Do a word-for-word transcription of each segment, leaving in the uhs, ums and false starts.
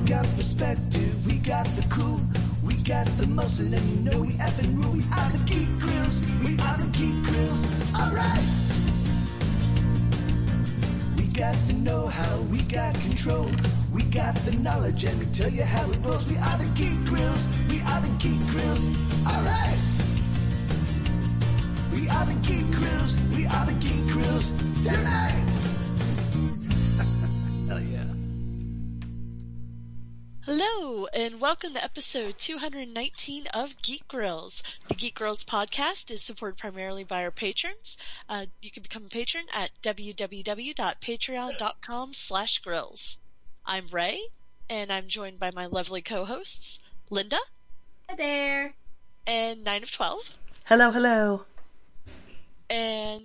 got perspective, we got the cool, we got the muscle, and you know we effing rule. We are the Geek Grills, we are the Geek Grills, alright. We got the know-how, we got control, we got the knowledge, and we tell you how it rolls. We are the Geek Grills, we are the Geek Grills, alright. We are the Geek Grills, we are the Geek Grills, tonight. Hell yeah. Hello, and welcome to episode two hundred nineteen of Geek Grills. The Geek Grills podcast is supported primarily by our patrons. Uh, you can become a patron at www.patreon.com slash grills. I'm Ray, and I'm joined by my lovely co-hosts, Linda. Hi there. And nine of twelve. Hello, hello. And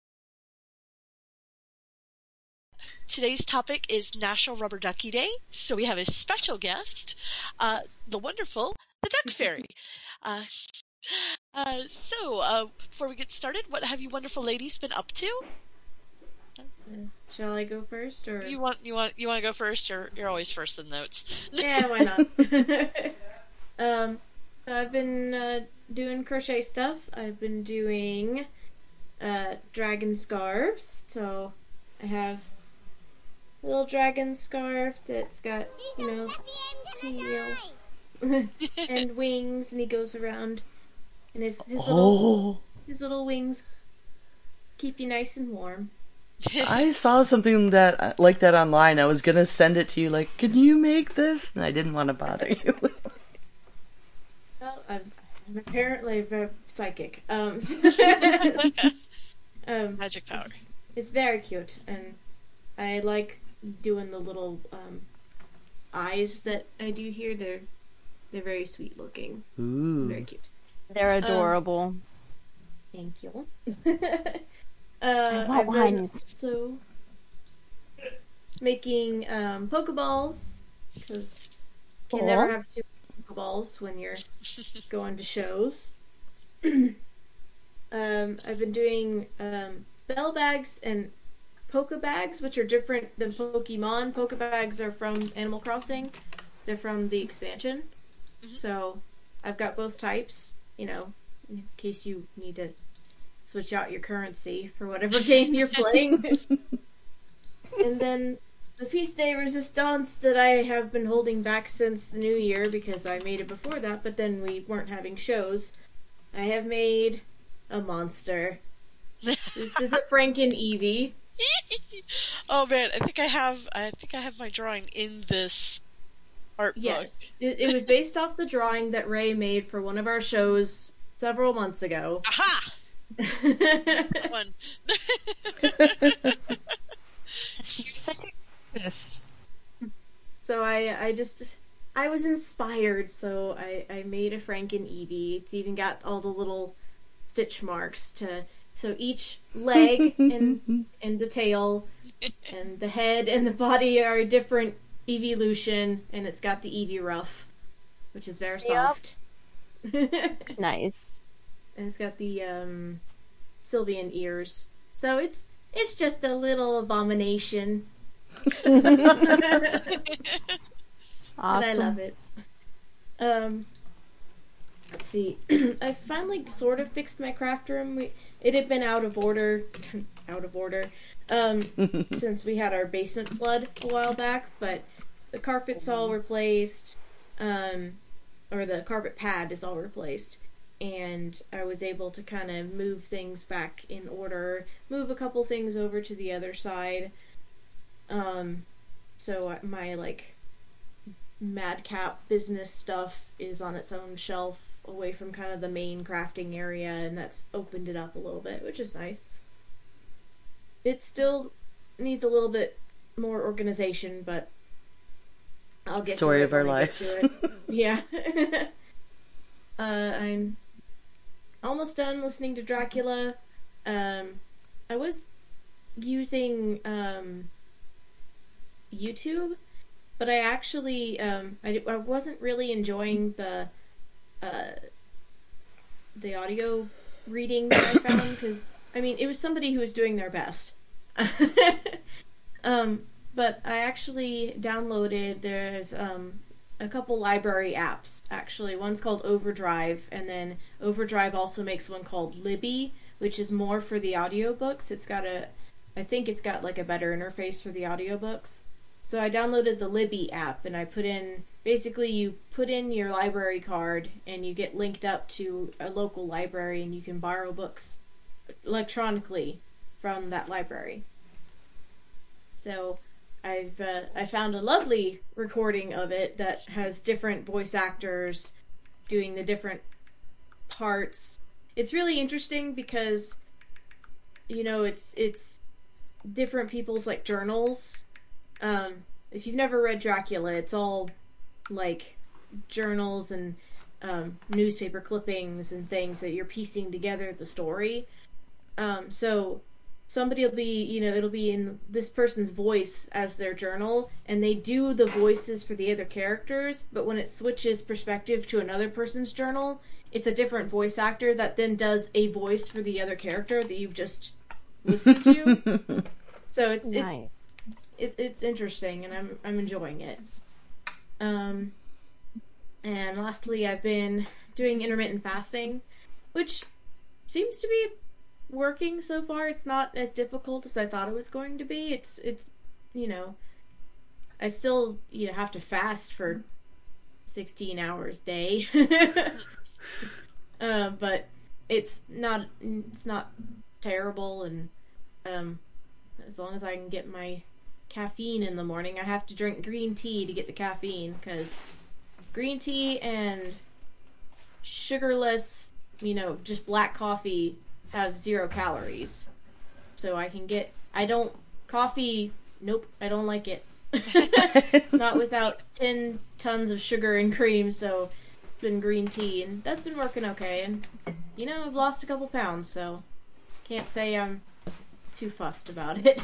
today's topic is National Rubber Ducky Day, so we have a special guest, uh, the wonderful, the Duck Fairy. Uh, uh, so, uh, before we get started, what have you wonderful ladies been up to? Uh, shall I go first, or you want you want you want to go first? You're you're always first in notes. Yeah, why not? um, so I've been uh, doing crochet stuff. I've been doing uh, dragon scarves. So I have a little dragon scarf that's got, you know, tail and wings, and he goes around, and his his little Oh, his little wings keep you nice and warm. I saw something that like that online. I was gonna send it to you, like, can you make this? And I didn't want to bother you. Well, I'm, I'm apparently very psychic. Um, um, Magic power. It's very cute, and I like doing the little um, eyes that I do here. They're they're very sweet looking. Ooh. Very cute. They're adorable. Um, thank you. uh, I want I've been one. also making um, Pokeballs, because you can Cool. never have too many Pokeballs when you're going to shows. um, I've been doing um, bell bags and Pokebags, which are different than Pokemon. Pokebags are from Animal Crossing. They're from the expansion. Mm-hmm. So I've got both types, you know, in case you need to switch out your currency for whatever game you're playing. And then the Piece de Resistance that I have been holding back since the new year, because I made it before that, but then we weren't having shows. I have made a monster. This is a Franken Eevee. Oh man, I think I have I think I have my drawing in this art Yes. book. It, it was based off the drawing that Ray made for one of our shows several months ago. Aha! One. You're such a artist. So I, I just, I was inspired, so I, I made a Franken Eevee. It's even got all the little stitch marks to, so each leg and and the tail and the head and the body are a different evolution, and it's got the Eevee ruff, which is very soft. Nice. And it's got the um, Sylveon ears. So it's it's just a little abomination. Awesome. But I love it. Um, let's see. I finally sort of fixed my craft room. We, it had been out of order, out of order, um, since we had our basement flood a while back. But the carpet's all replaced, um, or the carpet pad is all replaced, and I was able to kind of move things back in order, move a couple things over to the other side. Um, so my like madcap business stuff is on its own shelf away from kind of the main crafting area, and that's opened it up a little bit, which is nice. It still needs a little bit more organization, but I'll get Story to it of our when I get lives. to it. Yeah. uh, I'm almost done listening to Dracula. Um, I was using um, YouTube, but I actually um, I, I wasn't really enjoying the uh, the audio reading that I found, because I mean it was somebody who was doing their best. um, but I actually downloaded, there's um, a couple library apps, actually. One's called Overdrive, and then Overdrive also makes one called Libby, which is more for the audiobooks. It's got a, I think it's got like a better interface for the audiobooks. So I downloaded the Libby app, and I put in, basically you put in your library card, and you get linked up to a local library, and you can borrow books electronically from that library. So I've uh, I found a lovely recording of it that has different voice actors doing the different parts. It's really interesting because, you know, it's it's different people's like journals. Um, if you've never read Dracula, it's all like journals and um, newspaper clippings and things that you're piecing together the story. Um, so somebody will be, you know, it'll be in this person's voice as their journal, and they do the voices for the other characters, but when it switches perspective to another person's journal, it's a different voice actor that then does a voice for the other character that you've just listened to. So it's Nice. it's it, it's interesting, and I'm I'm enjoying it. Um, and lastly, I've been doing intermittent fasting, which seems to be working so far. It's not as difficult as I thought it was going to be. It's it's you know, I still you know have to fast for sixteen hours a day, uh, but it's not it's not terrible, and um, as long as I can get my caffeine in the morning. I have to drink green tea to get the caffeine, because green tea and sugarless, you know, just black coffee have zero calories. So I can get, I don't, coffee, nope, I don't like it. Not without ten tons of sugar and cream, so it's been green tea, and that's been working okay. And, you know, I've lost a couple pounds, so can't say I'm too fussed about it.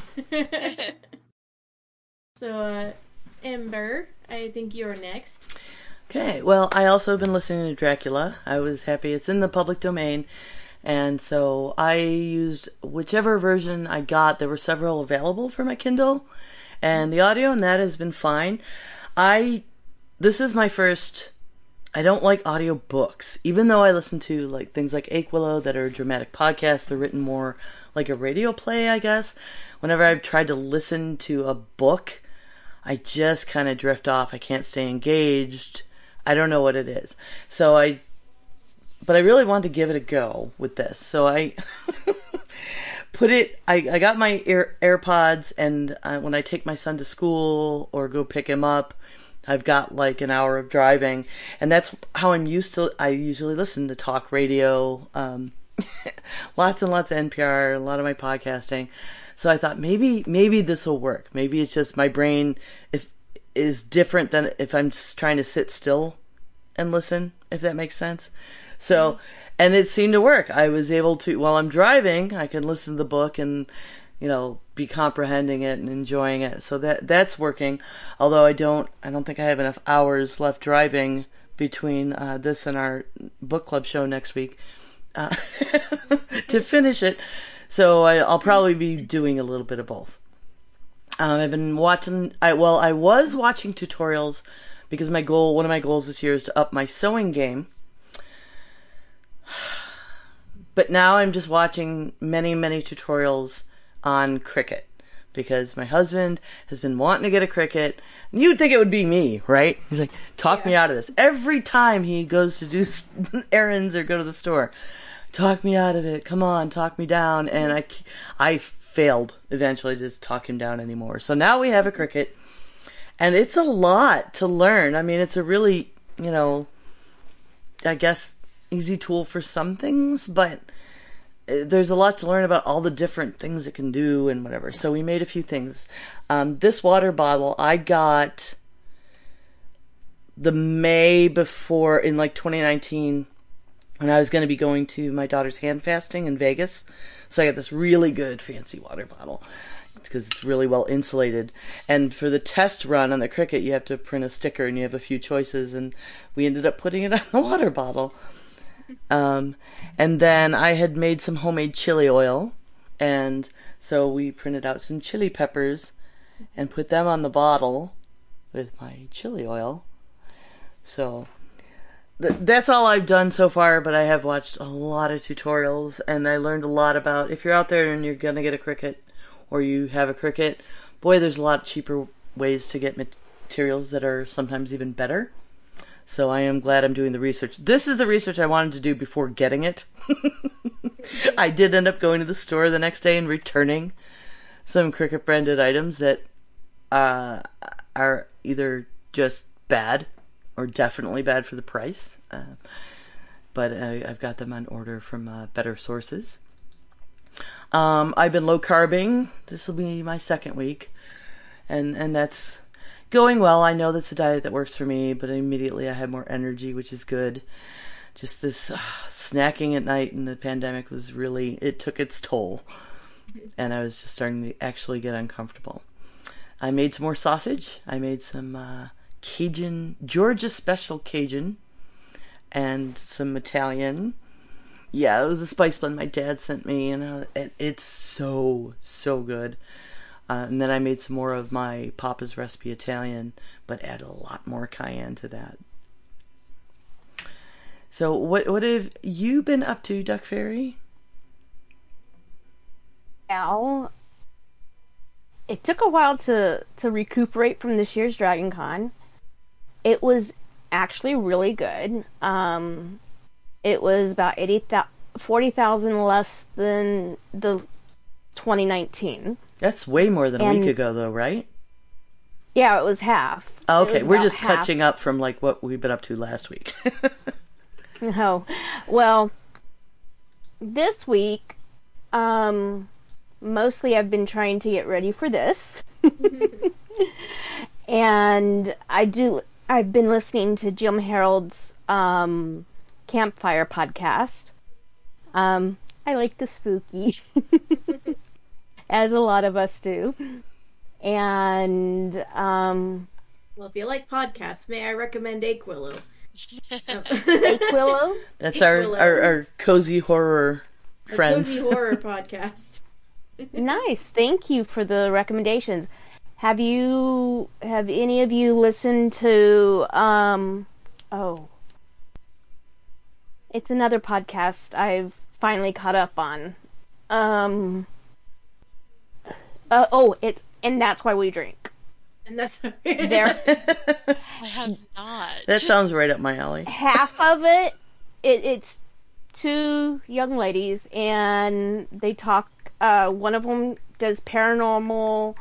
So, uh, Ember, I think you're next. Okay, well, I also have been listening to Dracula. I was happy it's in the public domain, and so I used whichever version I got. There were several available for my Kindle, and the audio and that has been fine. I, this is my first, I don't like audio books, even though I listen to like things like Aquilo that are dramatic podcasts. They're written more like a radio play, I guess. Whenever I've tried to listen to a book, I just kind of drift off. I can't stay engaged. I don't know what it is. So I, but I really wanted to give it a go with this. So I put it, I, I got my Air, AirPods, and uh, when I take my son to school or go pick him up, I've got like an hour of driving, and that's how I'm used to, I usually listen to talk radio, um, lots and lots of N P R, a lot of my podcasting. So I thought maybe maybe this will work. Maybe it's just my brain if is different than if I'm just trying to sit still and listen, if that makes sense. So, and it seemed to work. I was able to, while I'm driving, I can listen to the book and, you know, be comprehending it and enjoying it. So that that's working. Although I don't I don't think I have enough hours left driving between uh, this and our book club show next week uh, to finish it. So I, I'll probably be doing a little bit of both. Um, I've been watching, I, well, I was watching tutorials because my goal, one of my goals this year is to up my sewing game. But now I'm just watching many, many tutorials on Cricut because my husband has been wanting to get a Cricut. And you'd think it would be me, right? He's like, talk yeah. me out of this. Every time he goes to do errands or go to the store, talk me out of it. Come on, talk me down. And I, I failed eventually to just talk him down anymore. So now we have a Cricut, and it's a lot to learn. I mean, it's a really, you know, I guess easy tool for some things, but there's a lot to learn about all the different things it can do and whatever. So we made a few things. Um, this water bottle I got the May before in like twenty nineteen. And I was going to be going to my daughter's hand fasting in Vegas. So I got this really good fancy water bottle because it's really well insulated. And for the test run on the Cricut, you have to print a sticker and you have a few choices. And we ended up putting it on the water bottle. Um, and then I had made some homemade chili oil. And so we printed out some chili peppers and put them on the bottle with my chili oil. So th- that's all I've done so far, but I have watched a lot of tutorials, and I learned a lot about if you're out there and you're going to get a Cricut, or you have a Cricut, boy, there's a lot cheaper ways to get materials that are sometimes even better. So I am glad I'm doing the research. This is the research I wanted to do before getting it. I did end up going to the store the next day and returning some Cricut branded items that uh, are either just bad or definitely bad for the price. Uh, but I, I've got them on order from uh, better sources. Um, I've been low carbing. This will be my second week. And, and that's going well. I know that's a diet that works for me, but immediately I have more energy, which is good. Just this uh, snacking at night in the pandemic was really, it took its toll. And I was just starting to actually get uncomfortable. I made some more sausage. I made some uh, Cajun, Georgia special Cajun, and some Italian. Yeah, it was a spice blend my dad sent me, and uh, it, it's so, so good. Uh, and then I made some more of my Papa's Recipe Italian, but add a lot more cayenne to that. So what what have you been up to, Duck Fairy? Well, it took a while to, to recuperate from this year's Dragon Con. It was actually really good. Um, it was about eighty, forty thousand less than the twenty nineteen. That's way more than a And- week ago, though, right? Yeah, it was half. Oh, It okay, was we're about just half. catching up from like what we've been up to last week. No. Well, this week, um, mostly I've been trying to get ready for this. And I do, I've been listening to Jim Harold's, um, Campfire podcast. Um, I like the spooky, as a lot of us do. And, um, Well, if you like podcasts, may I recommend Aquillo? Aquillo? That's our, Aquillo. our, our cozy horror Our friends. cozy horror podcast. Nice. Thank you for the recommendations. Have you, have any of you listened to, um, oh, it's another podcast I've finally caught up on. Um, uh, oh, it's, and that's why we drink. And that's There, I have not. That sounds right up my alley. half of it, it, it's two young ladies, and they talk. Uh, one of them does paranormal,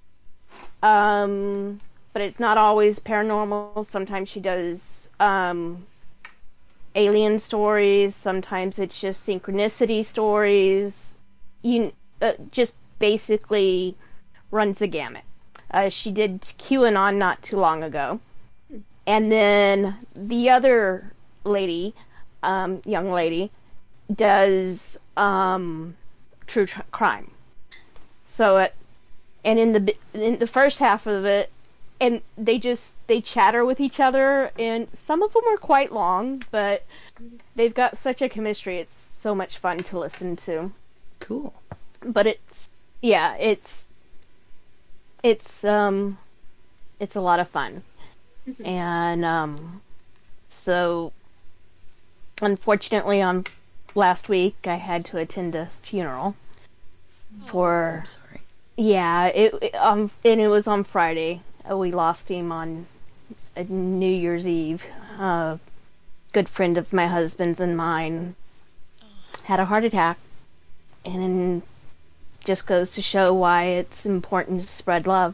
um, but it's not always paranormal. Sometimes she does um, alien stories. Sometimes it's just synchronicity stories. You uh, just basically runs the gamut. Uh, she did QAnon not too long ago. And then the other lady, um, young lady, does um, true tr- crime. So, it, and in the in the first half of it, and they just they chatter with each other, and some of them are quite long, but they've got such a chemistry. It's so much fun to listen to. Cool. But it's yeah, it's it's um it's a lot of fun. And um so unfortunately on last week I had to attend a funeral for I'm sorry. yeah, it, it um and it was on Friday. Uh, We lost him on uh, New Year's Eve. Uh good friend of my husband's and mine had a heart attack, and just goes to show why it's important to spread love.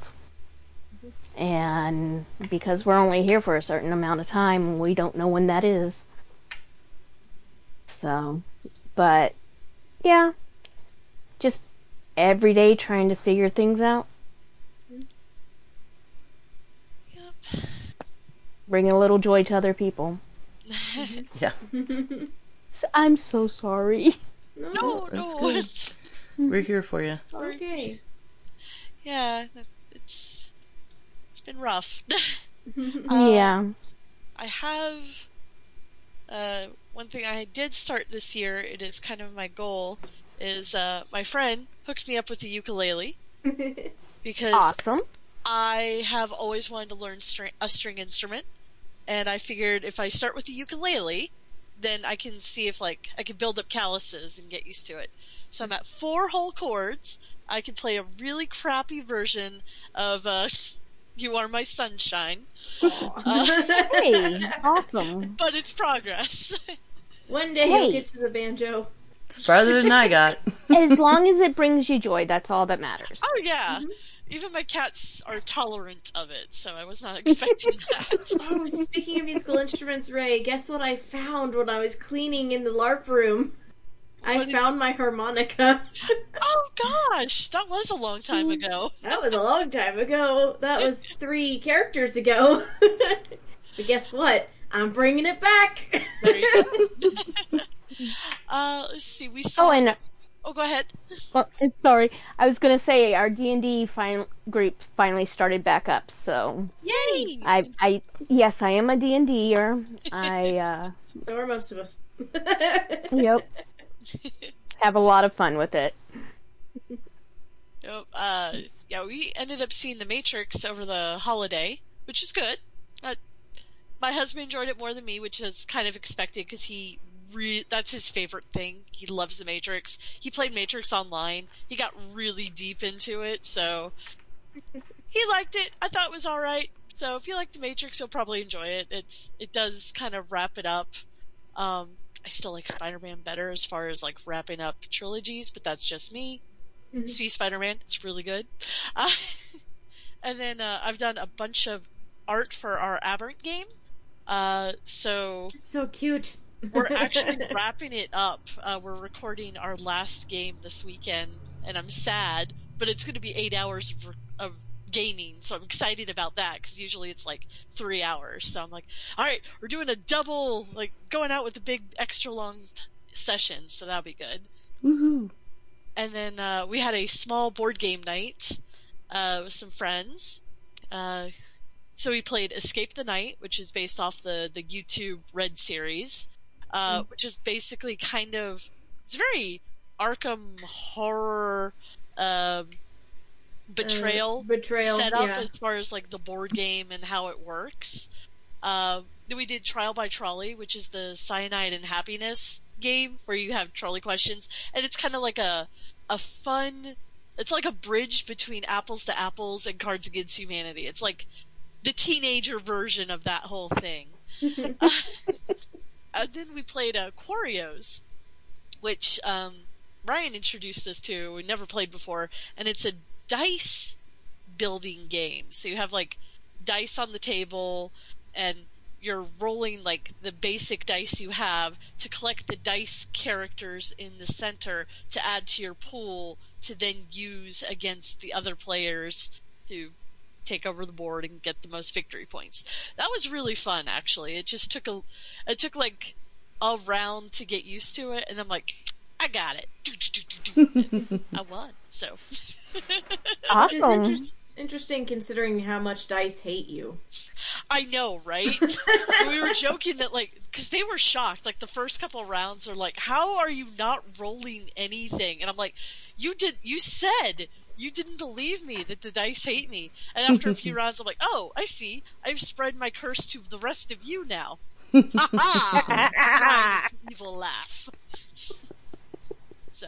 And because we're only here for a certain amount of time, we don't know when that is. So, but yeah, just every day trying to figure things out. Yep. Bring a little joy to other people. Yeah. So, I'm so sorry. No, That's no. good. It's, We're here for you. It's okay. yeah, it's it's been rough. Uh, Yeah. I have uh, one thing I did start this year. It is kind of my goal. Is uh, my friend hooked me up with a ukulele, because Awesome. I have always wanted to learn string, a string instrument, and I figured if I start with the ukulele, then I can see if like I can build up calluses and get used to it. So I'm at four whole chords. I can play a really crappy version of uh, "You Are My Sunshine," uh, Hey, awesome. but it's progress. One day Hey. you'll get to the banjo. It's farther than I got. As long as it brings you joy, that's all that matters. Oh yeah. Even my cats are tolerant of it, so I was not expecting that. Oh, speaking of musical instruments, Ray, guess what I found when I was cleaning in the LARP room? I What did found my harmonica. Oh gosh, that was a long time ago. That was a long time ago. That was three characters ago. But guess what? I'm bringing it back. There you go. uh, let's see. We saw. Oh, and Oh, go ahead. well, it's- sorry, I was gonna say our D and D fin- group finally started back up. So Yay! I, I, yes, I am a D and D-er. I, uh, So are most of us. yep, have a lot of fun with it. Yep, uh, yeah, we ended up seeing The Matrix over the holiday, which is good. Uh, my husband enjoyed it more than me, which is kind of expected because he re- that's his favorite thing. He loves The Matrix. He played Matrix online. He got really deep into it, so he liked it. I thought it was all right. So if you like The Matrix, you'll probably enjoy it. It's it does kind of wrap it up. Um, I still like Spider-Man better as far as like wrapping up trilogies, but that's just me. Mhm. See Spider-Man, it's really good. Uh, and then uh, I've done a bunch of art for our Aberrant game. Uh, so So cute. we're actually wrapping it up. Uh, we're recording our last game this weekend, and I'm sad, but it's going to be eight hours of, of gaming, so I'm excited about that, because usually it's like three hours. So I'm like, all right, we're doing a double, like going out with a big extra long t- session, so that'll be good. Woohoo. And then uh, we had a small board game night uh, with some friends. Uh, so we played Escape the Night, which is based off the, the YouTube Red series, uh, which is basically kind of, it's very Arkham horror um, betrayal Uh, betrayal. set up Yeah. as far as like the board game and how it works. Uh, then we did Trial by Trolley, which is the Cyanide and Happiness game where you have trolley questions, and it's kind of like a a fun. It's like a bridge between Apples to Apples and Cards Against Humanity. It's like the teenager version of that whole thing. uh, and then we played uh, Quarios, which um, Ryan introduced us to. We never played before, and it's a dice building game. So you have like dice on the table, and you're rolling like the basic dice you have to collect the dice characters in the center to add to your pool to then use against the other players to take over the board and get the most victory points. That was really fun, actually. It just took a, it took like a round to get used to it, and I'm like, I got it. I won, so. Which is Awesome. inter- interesting considering how much dice hate you. I know, right? We were joking that, like, because they were shocked. Like, the first couple of rounds are like, how are you not rolling anything? And I'm like, you did, you said you didn't believe me that the dice hate me. And after a few rounds, I'm like, oh, I see. I've spread my curse to the rest of you now. Ha ha! Evil laugh. So.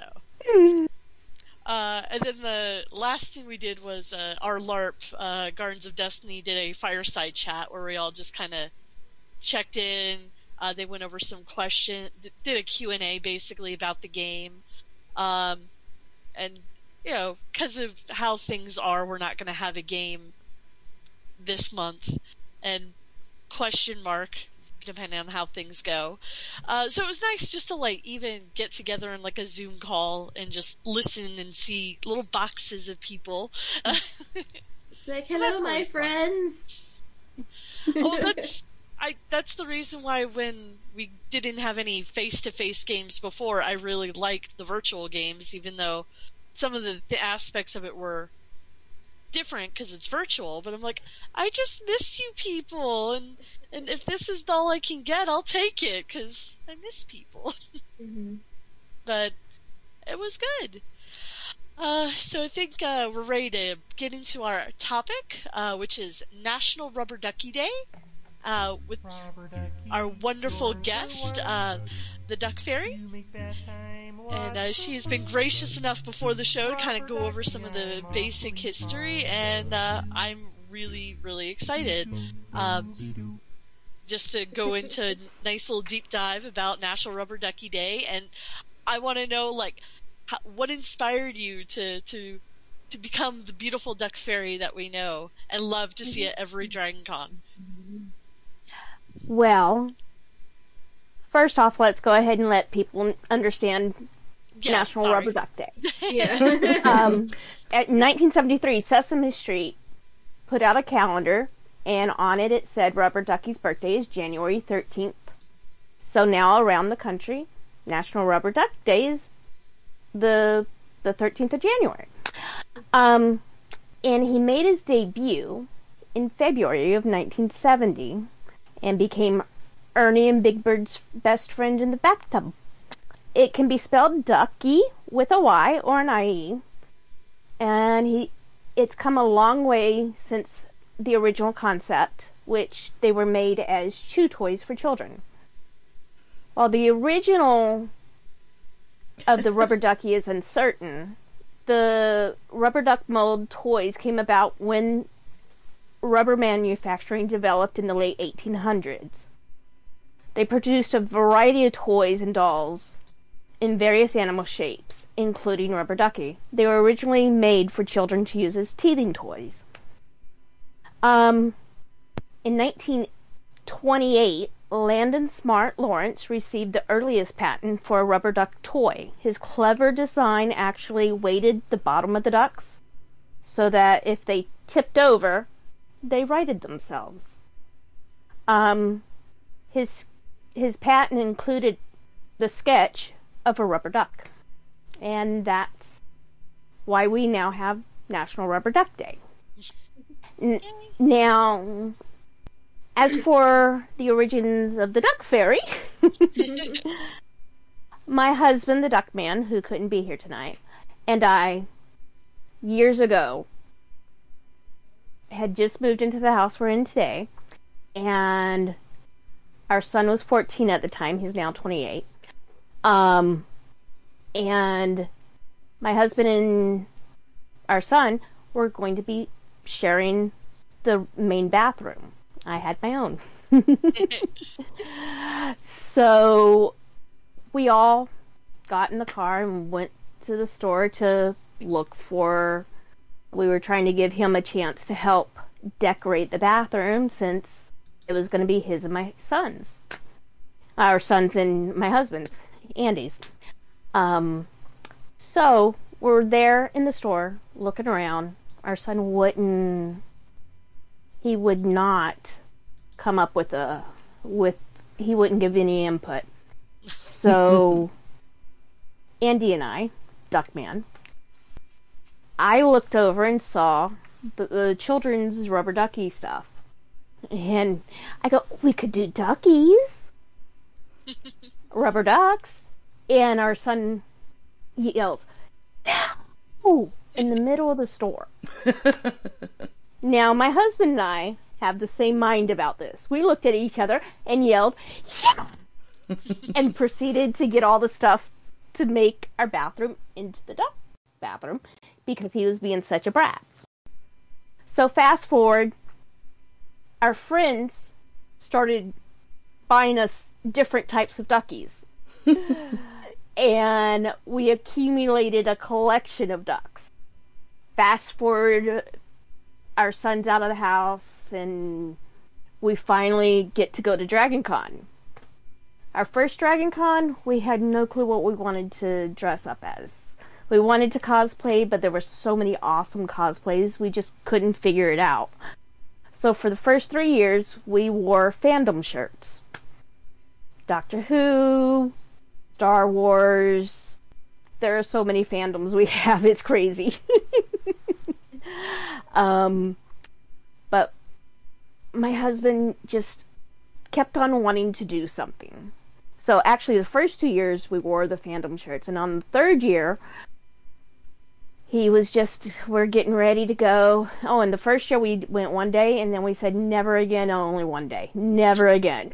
Uh, and then the last thing we did was uh, our LARP, uh, Gardens of Destiny, did a fireside chat where we all just kind of checked in. Uh, they went over some questions, did a Q and A basically about the game. Um, and, you know, because of how things are, we're not going to have a game this month. And question mark, depending on how things go. Uh, so it was nice just to like even get together in like a Zoom call and just listen and see little boxes of people. It's like, So hello, that's my always fun. friends. Oh, that's I. That's the reason why when we didn't have any face-to-face games before, I really liked the virtual games, even though some of the, the aspects of it were different because it's virtual. But I'm like, I just miss you people, and and if this is all I can get, I'll take it because I miss people. Mm-hmm. But it was good. Uh, so I think uh, we're ready to get into our topic, uh, which is National Rubber Ducky Day, uh, with our wonderful guest, uh, the Duck Fairy. And uh, she has been gracious enough before the show to kind of go over some of the basic history, and uh, I'm really, really excited. Um, just to go into a nice little deep dive about National Rubber Ducky Day, and I want to know, like, how, what inspired you to, to to become the beautiful duck fairy that we know and love to see at every Dragon Con? Well, first off, let's go ahead and let people understand Yeah, National sorry. Rubber Duck Day. Yeah. um, at nineteen seventy-three, Sesame Street put out a calendar, and on it it said Rubber Ducky's birthday is January thirteenth. So now around the country, National Rubber Duck Day is the the thirteenth of January. Um, and he made his debut in February of nineteen seventy and became Ernie and Big Bird's best friend in the bathtub. It can be spelled Ducky with a Y or an I E, and he it's come a long way since the original concept, which they were made as chew toys for children. While the original of the rubber ducky is uncertain, the rubber duck mold toys came about when rubber manufacturing developed in the late eighteen hundreds. They produced a variety of toys and dolls in various animal shapes, including Rubber Ducky. They were originally made for children to use as teething toys. Um, in nineteen twenty-eight, Landon Smart Lawrence received the earliest patent for a rubber duck toy. His clever design actually weighted the bottom of the ducks so that if they tipped over, they righted themselves. Um, his his patent included the sketch of a rubber duck, and that's why we now have National Rubber Duck Day. N- now, as for the origins of the Duck Fairy, my husband, the Duck Man, who couldn't be here tonight, and I, years ago, had just moved into the house we're in today, and our son was fourteen at the time. He's now twenty-eight. Um, and my husband and our son were going to be sharing the main bathroom. I had my own. So we all got in the car and went to the store to look for, we were trying to give him a chance to help decorate the bathroom since it was going to be his and my son's. Our son's and my husband's, Andy's. Um, so we're there in the store looking around. Our son wouldn't, he would not come up with a, with, he wouldn't give any input. So Andy and I, Duckman, I looked over and saw the, the children's rubber ducky stuff. And I go, we could do duckies. Rubber ducks. And our son yells, no! In the middle of the store. Now, my husband and I have the same mind about this. We looked at each other and yelled, yeah! And proceeded to get all the stuff to make our bathroom into the duck bathroom because he was being such a brat. So fast forward, our friends started buying us different types of duckies. And we accumulated a collection of ducks. Fast forward, our son's out of the house, and we finally get to go to Dragon Con. Our first Dragon Con, we had no clue what we wanted to dress up as. We wanted to cosplay, but there were so many awesome cosplays, we just couldn't figure it out. So for the first three years, we wore fandom shirts. Doctor Who, Star Wars. There are so many fandoms we have, it's crazy. um, but my husband just kept on wanting to do something. So actually the first two years we wore the fandom shirts, and on the third year he was just, we're getting ready to go. Oh, and the first year we went one day, and then we said never again, only one day. Never again.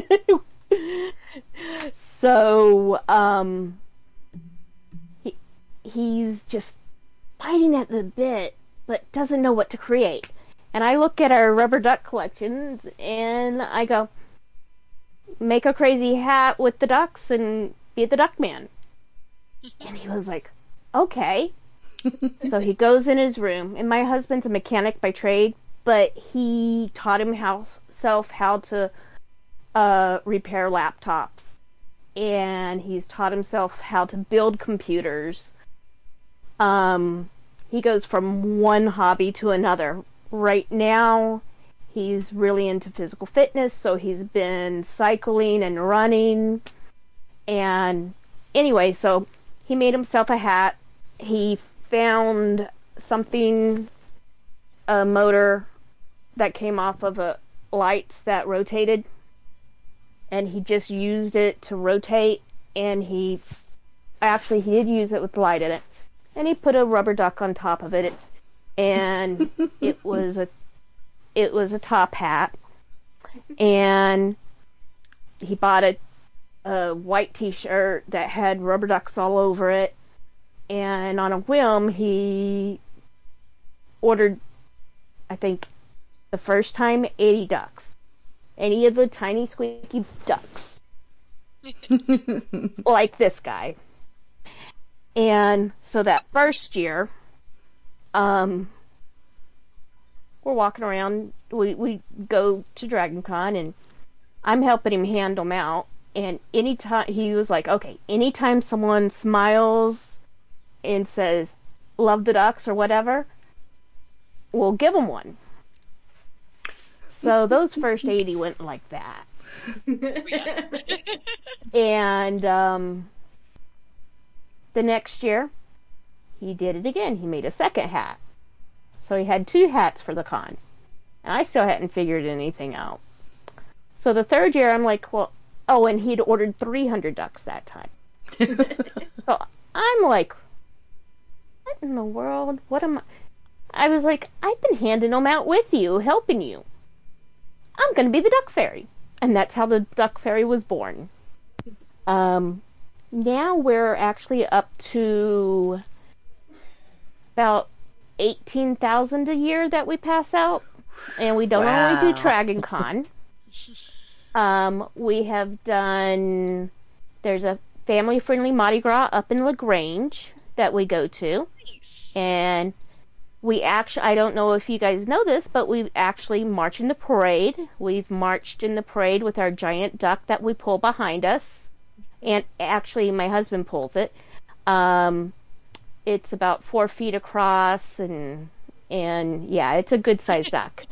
So, um, he, he's just fighting at the bit, but doesn't know what to create. And I look at our rubber duck collections, and I go, make a crazy hat with the ducks and be the duck man. And he was like, okay. So he goes in his room, and my husband's a mechanic by trade, but he taught himself how to uh, repair laptops, and he's taught himself how to build computers. Um, he goes from one hobby to another. Right now, he's really into physical fitness, so he's been cycling and running. And anyway, so he made himself a hat. He found something, a motor that came off of a lights that rotated, and he just used it to rotate, and he actually he did use it with light in it, and he put a rubber duck on top of it, and it was a it was a top hat, and he bought a a white t-shirt that had rubber ducks all over it. And on a whim, he ordered, I think, the first time, eighty ducks. Any of the tiny squeaky ducks. Like this guy. And so that first year, um, we're walking around, we, we go to Dragon Con, and I'm helping him hand them out. And anytime, he was like, okay, anytime someone smiles and says, love the ducks or whatever, we'll give them one. So those first eighty went like that. Yeah. And um, the next year, he did it again. He made a second hat. So he had two hats for the con. And I still hadn't figured anything out. So the third year, I'm like, well, oh, and he'd ordered three hundred ducks that time. So I'm like, what in the world? What am I? I was like, I've been handing them out with you, helping you. I'm going to be the duck fairy. And that's how the duck fairy was born. Um, now we're actually up to about eighteen thousand a year that we pass out. And we don't Wow. only do Dragon Con. Um, we have done, there's a family-friendly Mardi Gras up in LaGrange that we go to. Nice. And we actually, I don't know if you guys know this, but we actually march in the parade. We've marched in the parade with our giant duck that we pull behind us. And actually, my husband pulls it. Um, it's about four feet across, and, and yeah, it's a good-sized duck.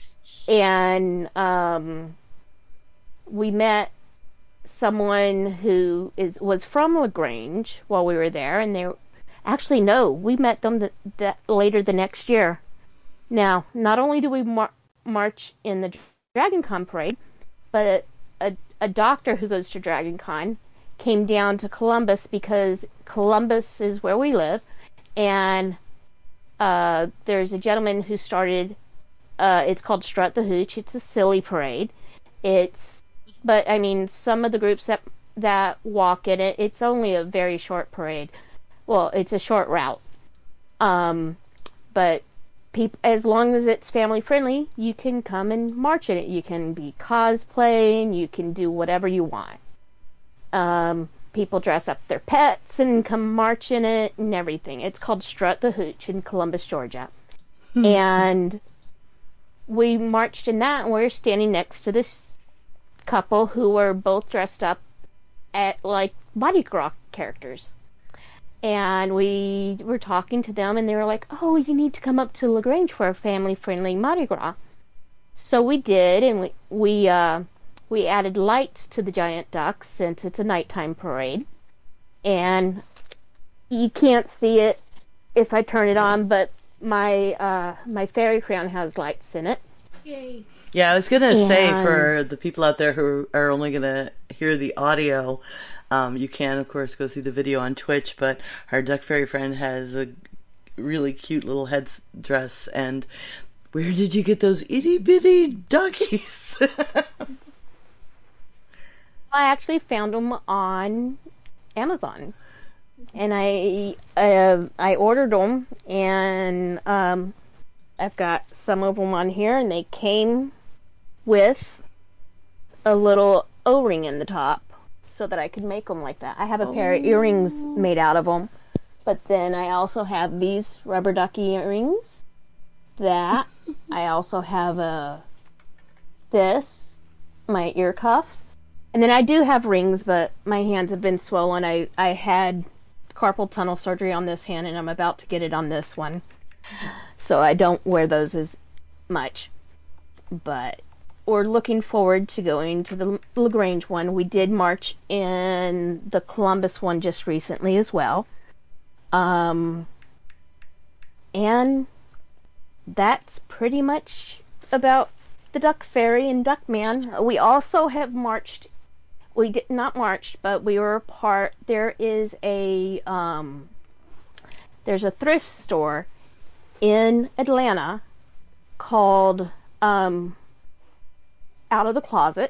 And um, we met someone who is was from LaGrange while we were there, and they were, actually no, we met them the, the, later the next year. Now, not only do we mar- march in the Dragon Con parade, but a, a, a doctor who goes to Dragon Con came down to Columbus because Columbus is where we live, and uh, there's a gentleman who started. Uh, it's called Strut the Hooch. It's a silly parade. It's, but I mean, some of the groups that that walk in it, it's only a very short parade. Well, it's a short route. Um, but peop- as long as it's family friendly, you can come and march in it. You can be cosplaying. You can do whatever you want. Um, people dress up their pets and come march in it and everything. It's called Strut the Hooch in Columbus, Georgia. And we marched in that, and we we're standing next to this couple who were both dressed up at like Mardi Gras characters. And we were talking to them, and they were like, oh, you need to come up to LaGrange for a family-friendly Mardi Gras. So we did, and we we uh, we added lights to the giant ducks since it's a nighttime parade. And you can't see it if I turn it on, but my uh, my fairy crown has lights in it. Yay. Yeah, I was gonna say And- for the people out there who are only gonna hear the audio, um, you can of course go see the video on Twitch. But our Duck Fairy friend has a really cute little headdress. And where did you get those itty bitty duckies? I actually found them on Amazon, and I uh, I ordered them, and um, I've got some of them on here, and they came with a little O-ring in the top, so that I could make them like that. I have a oh. pair of earrings made out of them, but then I also have these rubber ducky earrings. That I also have a this my ear cuff. And then I do have rings, but my hands have been swollen. I, I had carpal tunnel surgery on this hand, and I'm about to get it on this one. So I don't wear those as much. But we're looking forward to going to the LaGrange one. We did march in the Columbus one just recently as well. Um, and that's pretty much about the Duck Fairy and Duckman. We also have marched... We did not march, but we were a part. There is a um, there's a thrift store in Atlanta called um, Out of the Closet,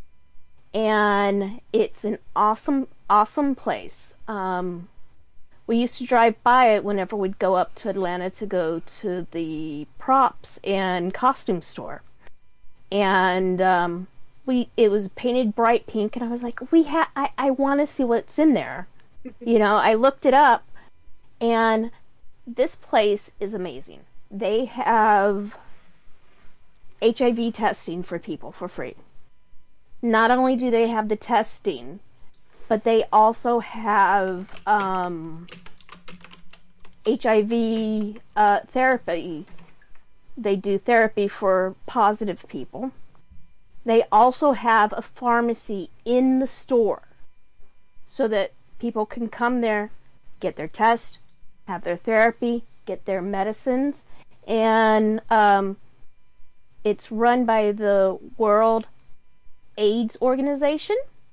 and it's an awesome, awesome place. Um, we used to drive by it whenever we'd go up to Atlanta to go to the props and costume store, and um, We, it was painted bright pink, and I was like, we ha- I, I want to see what's in there. You know, I looked it up, and this place is amazing. They have H I V testing for people for free. Not only do they have the testing, but they also have um, H I V uh, therapy. They do therapy for positive people. They also have a pharmacy in the store so that people can come there, get their test, have their therapy, get their medicines, and um, it's run by the World AIDS Organization.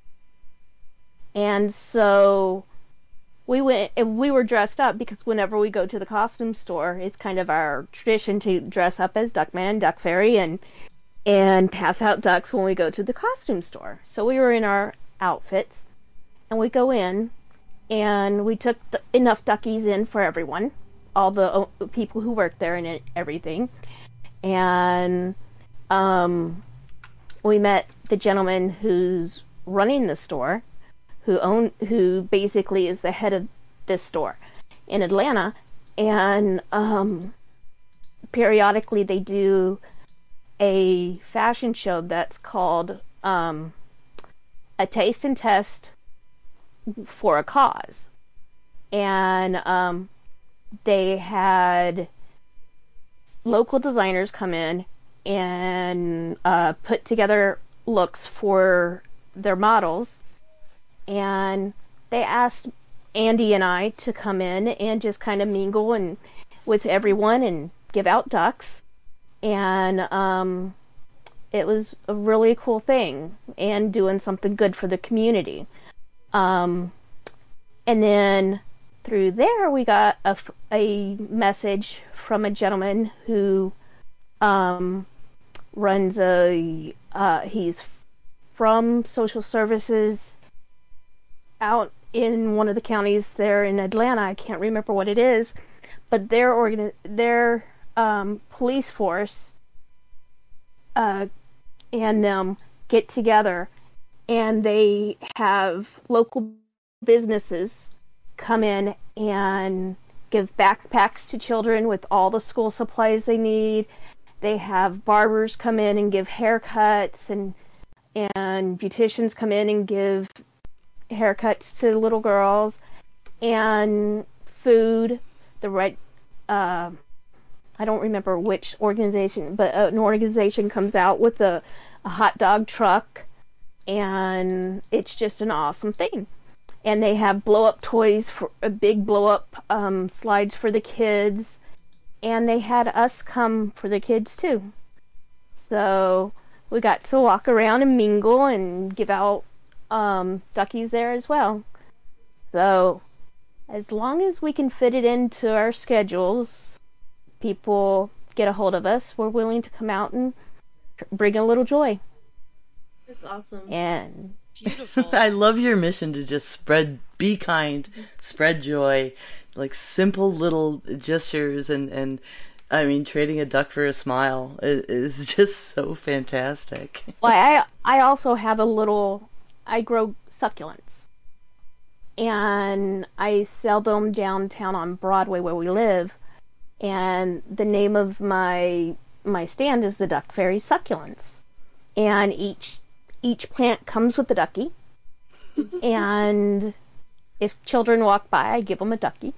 And so we went, and we were dressed up because whenever we go to the costume store, it's kind of our tradition to dress up as Duckman and Duck Fairy and and pass out ducks when we go to the costume store. So we were in our outfits, and we go in, and we took th- enough duckies in for everyone, all the o- people who work there and everything. And um, we met the gentleman who's running the store, who own, who basically is the head of this store in Atlanta. And um, periodically they do a fashion show that's called um, A Taste and Test for a Cause. And um, they had local designers come in and uh, put together looks for their models. And they asked Andy and I to come in and just kind of mingle and with everyone and give out ducks. And um, it was a really cool thing and doing something good for the community. Um, and then through there, we got a, a message from a gentleman who um, runs a, uh, he's from social services out in one of the counties there in Atlanta. I can't remember what it is, but their organ, their um, police force uh, and them get together, and they have local businesses come in and give backpacks to children with all the school supplies they need. They have barbers come in and give haircuts, and and beauticians come in and give haircuts to little girls, and food. The red, uh, I don't remember which organization, but an organization comes out with a, a hot dog truck, and it's just an awesome thing. And they have blow-up toys, for a big blow-up um, slides for the kids, and they had us come for the kids too. So we got to walk around and mingle and give out um, duckies there as well. So as long as we can fit it into our schedules, people get a hold of us, we're willing to come out and bring a little joy. That's awesome. And Beautiful. I love your mission to just spread, be kind, spread joy, like simple little gestures, and, and I mean, trading a duck for a smile is, is just so fantastic. well, I I also have a little, I grow succulents, and I sell them downtown on Broadway where we live, and the name of my my stand is the Duck Fairy Succulents, and each each plant comes with a ducky, and if children walk by, I give them a ducky.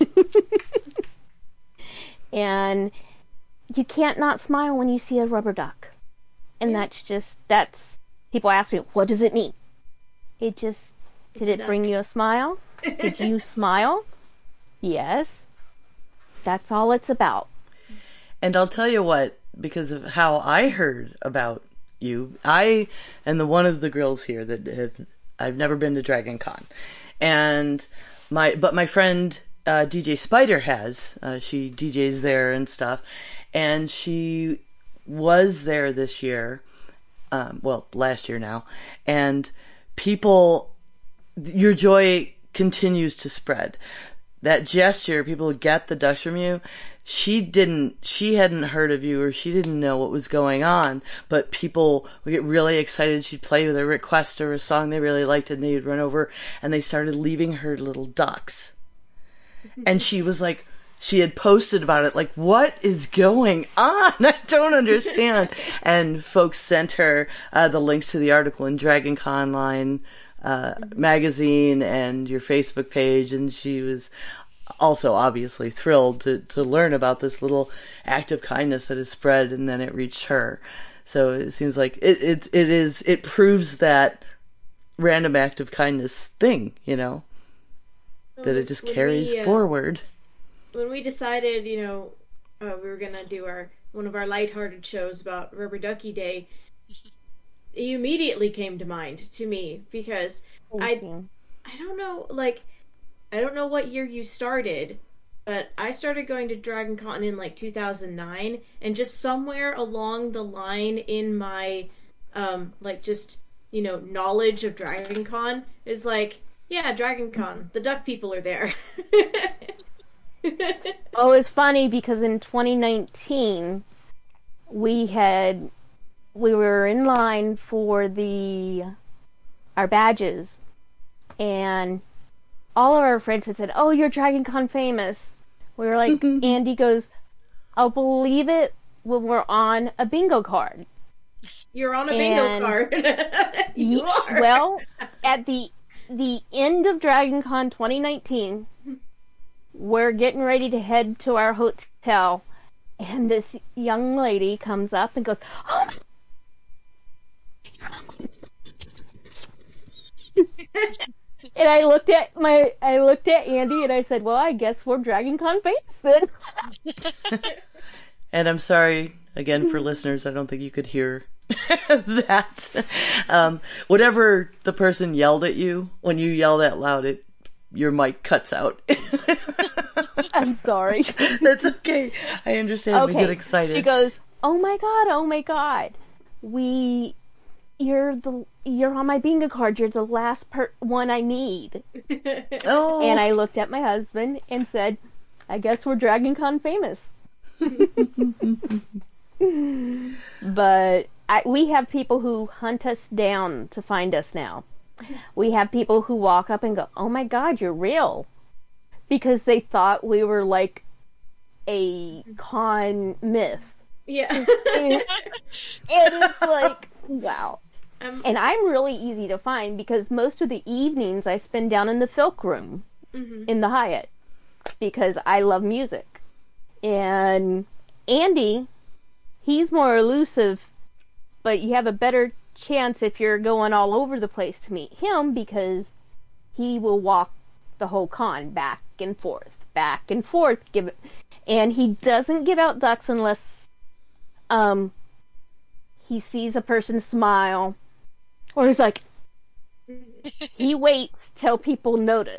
And you can't not smile when you see a rubber duck. And that's just, that's, people ask me, what does it mean? It just, did a it duck. bring you a smile? Did you smile? Yes. That's all it's about. And I'll tell you what, because of how I heard about you, I am the one of the girls here that have, I've never been to Dragon Con. And my, but my friend, uh, D J Spider has, uh, she D Js there and stuff. And she was there this year, um, well, last year now. And people, your joy continues to spread. That gesture, people get the ducks from you. She didn't, she hadn't heard of you, or she didn't know what was going on, but people would get really excited. She'd play with a request or a song they really liked, and they'd run over and they started leaving her little ducks. And she was like, she had posted about it, like, what is going on? I don't understand. And folks sent her uh, the links to the article in Dragon Con Line uh, magazine and your Facebook page, and she was also obviously thrilled to, to learn about this little act of kindness that has spread, and then it reached her. So it seems like it it, it is it proves that random act of kindness thing, you know, that it just When carries we, uh, forward. When we decided, you know, uh, we were gonna do our one of our lighthearted shows about Rubber Ducky Day, you immediately came to mind to me because Thank I you. I don't know, like, I don't know what year you started, but I started going to Dragon Con in like two thousand nine, and just somewhere along the line in my, um, like, just, you know, knowledge of Dragon Con is like, yeah, Dragon Con, the duck people are there. Oh, it's funny because in twenty nineteen, we had, we were in line for the, our badges, and all of our friends had said, oh, you're Dragon Con famous. We were like, Andy goes, I'll believe it when we're on a bingo card. You're on a bingo And- card. you Ye- are. Well, at the the end of Dragon Con twenty nineteen, we're getting ready to head to our hotel, and this young lady comes up and goes, oh, and I looked at my, I looked at Andy and I said, well, I guess we're Dragon Con famous then. And I'm sorry again for listeners, I don't think you could hear that. Um, whatever the person yelled at you, when you yell that loud, it your mic cuts out. I'm sorry. That's okay. I understand. We Okay. get excited. She goes, oh my god, oh my god. We, you're the, you're on my bingo card. You're the last per- one I need. oh, And I looked at my husband and said, I guess we're Dragon Con famous. But I, we have people who hunt us down to find us now. We have people who walk up and go, oh my god, you're real. Because they thought we were like a con myth. Yeah. And it's like, wow. Um, And I'm really easy to find because most of the evenings I spend down in the Filk room mhm. in the Hyatt because I love music. And Andy, he's more elusive, but you have a better chance if you're going all over the place to meet him because he will walk the whole con back and forth, back and forth, give it, and he doesn't give out ducks unless um he sees a person smile, or he's like, he waits till people notice.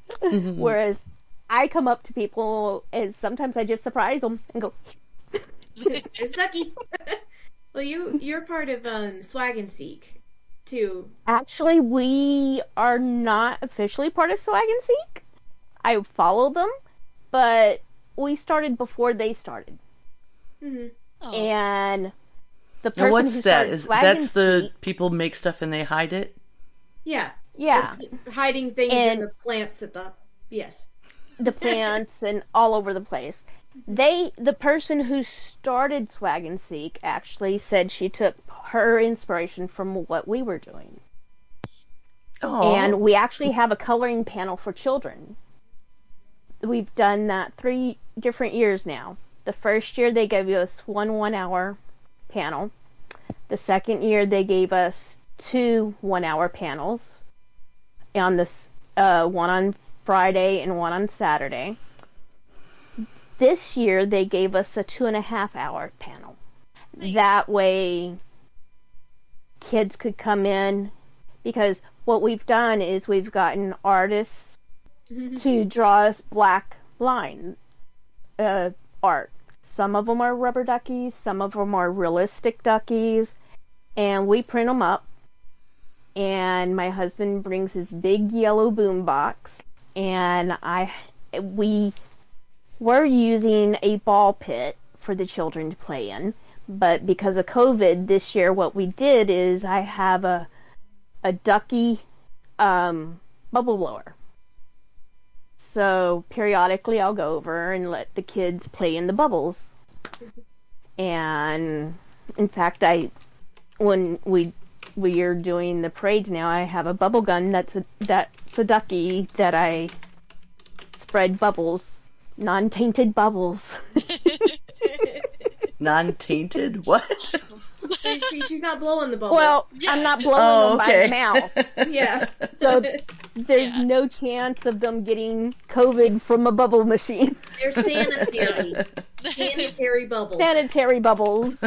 Whereas I come up to people and sometimes I just surprise them and go, There's Ducky. Well, you you're part of um, Swag and Seek too. actually, we are not officially part of Swag and Seek. I follow them, but we started before they started. Mm-hmm. Oh. And the person And what's who that? started Is Swag that's and the Seek, people make stuff and they hide it? Yeah, yeah, hiding things And- in the plants at the yes. the plants and all over the place. They, the person who started Swag and Seek, actually said she took her inspiration from what we were doing. Oh, And we actually have a coloring panel for children. We've done that three different years now. The first year they gave us one one-hour panel. The second year they gave us two one-hour panels. On this, uh, one on Friday and one on Saturday. This year they gave us a two and a half hour panel. That way kids could come in, because what we've done is we've gotten artists to draw us black line uh, art. Some of them are rubber duckies, some of them are realistic duckies, and we print them up. And my husband brings his big yellow boom box, and I we were using a ball pit for the children to play in. But because of COVID this year, what we did is I have a a ducky um, bubble blower. So periodically I'll go over and let the kids play in the bubbles. And in fact, I when we we are doing the parades now, I have a bubble gun that's a that's a ducky that I spread bubbles, non-tainted bubbles. non-tainted? What? See, see, she's not blowing the bubbles. Well, Yeah. I'm not blowing Oh, them by okay. the mouth. yeah. So there's Yeah. no chance of them getting COVID from a bubble machine. They're sanitary. Sanitary bubbles. Sanitary bubbles.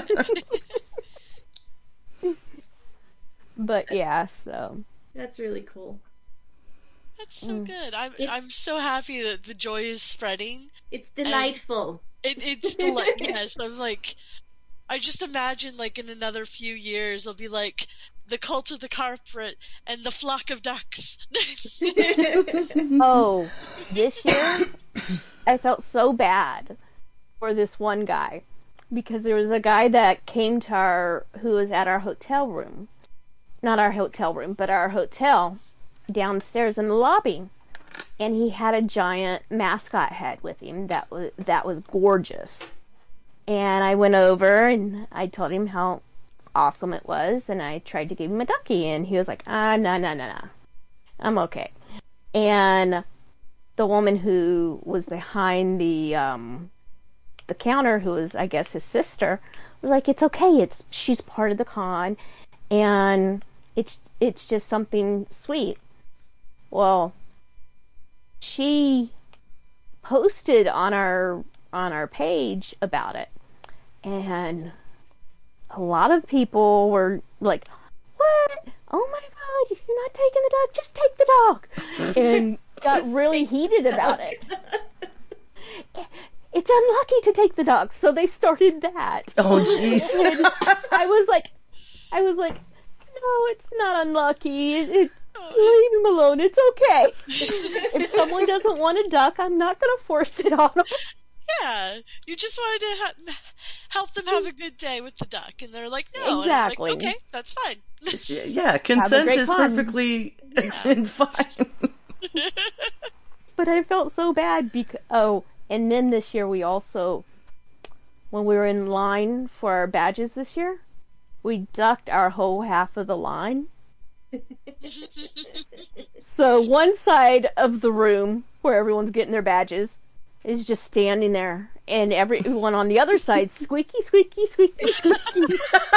But yeah, so That's really cool. That's so good. I'm It's- I'm so happy that the joy is spreading. It's delightful. It, it's like yes, I'm like, I just imagine like in another few years it'll be like the cult of the carpet and the flock of ducks. oh, this year I felt so bad for this one guy, because there was a guy that came to our who was at our hotel room, not our hotel room, but our hotel downstairs in the lobby, and he had a giant mascot head with him that was that was gorgeous. And I went over and I told him how awesome it was, and I tried to give him a ducky, and he was like, ah, no, no, no, no, I'm okay. And the woman who was behind the um, the counter, who was, I guess, his sister, was like, it's okay, it's she's part of the con, and it's it's just something sweet. Well, she posted on our on our page about it, and a lot of people were like, what? Oh my god, you're not taking the dog, just take the dog. And got Just really take heated the about dog. it. It's unlucky to take the dog, so they started that. Oh, jeez. And I was like, I was like, no, it's not unlucky. It, it, leave him alone. It's okay. If someone doesn't want a duck, I'm not going to force it on them. Yeah, you just wanted to ha- help them have a good day with the duck, and they're like, no. Exactly. And I'm like, okay, that's fine. Yeah, yeah, consent great is time. perfectly Yeah. fine. But I felt so bad because, oh, and then this year we also, when we were in line for our badges this year, we ducked our whole half of the line. So one side of the room where everyone's getting their badges is just standing there, and everyone on the other side, squeaky, squeaky, squeaky, squeaky.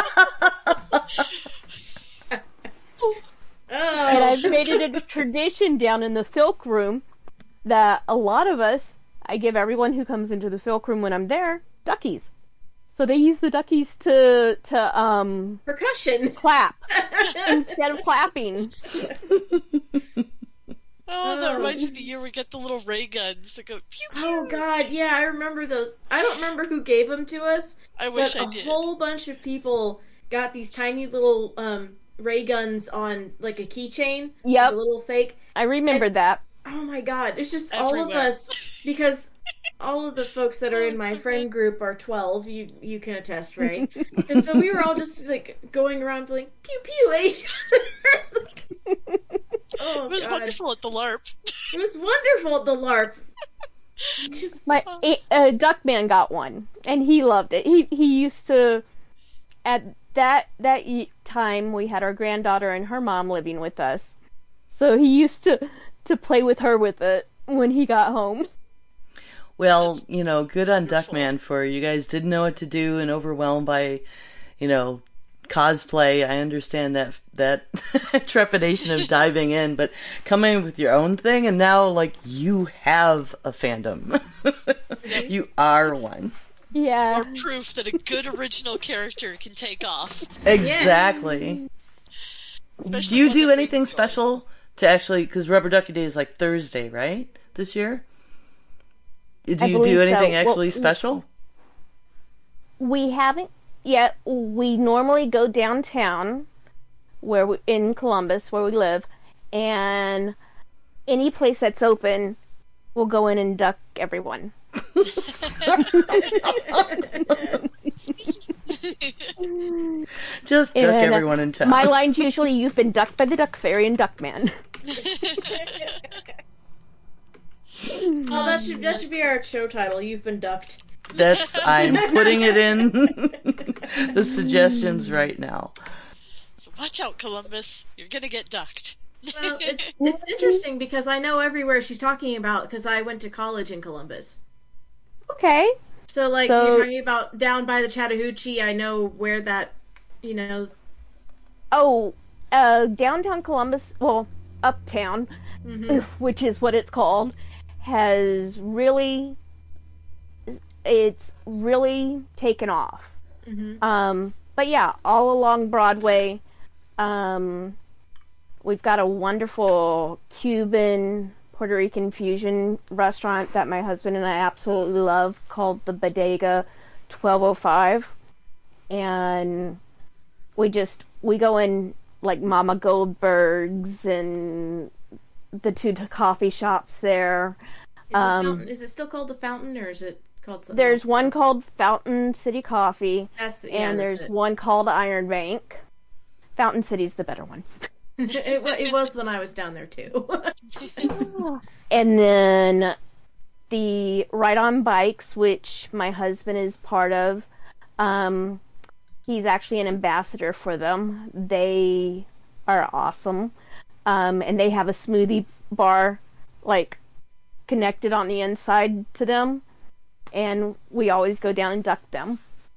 Oh. And I've made it a tradition down in the Filk room that a lot of us, I give everyone who comes into the Filk room when I'm there, duckies. So they use the duckies to, to, um, Percussion. clap instead of clapping. Oh, that Oh. reminds me of the year we get the little ray guns that go pew pew. Oh god, yeah, I remember those. I don't remember who gave them to us, I wish but I a did. whole bunch of people got these tiny little um, ray guns on like a keychain. Yep. A little fake. I remember And- that. Oh my god, it's just all of Everywhere. us, because all of the folks that are in my friend group are twelve, you you can attest, Ray. And so we were all just like going around going pew pew at each other. Like, oh It was god. wonderful at the LARP. It was wonderful at the LARP. Just- My uh, Duckman got one, and he loved it. He he used to at that that y- time we had our granddaughter and her mom living with us, so he used to to play with her with it when he got home. Well, you know, good on wonderful. Duckman for you guys didn't know what to do and overwhelmed by, you know, cosplay. I understand that that trepidation of diving in, but coming with your own thing, and now like you have a fandom. You are one. Yeah. Or proof that a good original character can take off. Exactly. Especially Do you one do that anything brings joy. special to actually? Because Rubber Ducky Day is like Thursday, right? This year. Do I you believe do so. anything Well, actually special? We haven't yet. We normally go downtown, where we, in Columbus, where we live, and any place that's open, we'll go in and duck everyone. Just duck And, uh, everyone in town. My line's usually, "You've been ducked by the Duck Fairy and Duckman." Oh, that should that should be our show title. You've been ducked. That's I'm putting it in the suggestions right now. So watch out, Columbus. You're gonna get ducked. Well, it's, it's interesting because I know everywhere she's talking about because I went to college in Columbus. Okay. So, like, So- you're talking about down by the Chattahoochee, I know where that, you know. Oh, uh, downtown Columbus, well, uptown, Mhm. which is what it's called, has really, it's really taken off. Mhm. Um, but yeah, all along Broadway, um, we've got a wonderful Cuban Puerto Rican fusion restaurant that my husband and I absolutely love called the Bodega twelve oh five. And we just, we go in like Mama Goldberg's and the two t- coffee shops there. Is, the Um, fountain, is it still called the Fountain, or is it called something? There's else? one called Fountain City Coffee, That's yeah, and that's there's it. one called Iron Bank. Fountain City's the better one. it, wa- it was when I was down there too. And then the Ride on Bikes, which my husband is part of. Um, he's actually an ambassador for them. They are awesome. Um, and they have a smoothie bar, like, connected on the inside to them. And we always go down and duck them.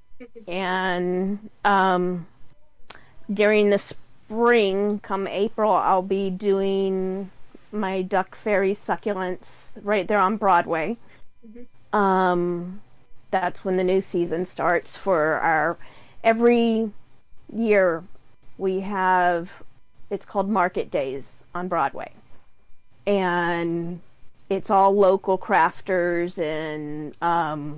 And um, during the spring, come April, I'll be doing my Duck Fairy succulents right there on Broadway. Mhm. Um, that's when the new season starts for our. Every year we have, it's called Market Days on Broadway, and it's all local crafters and um,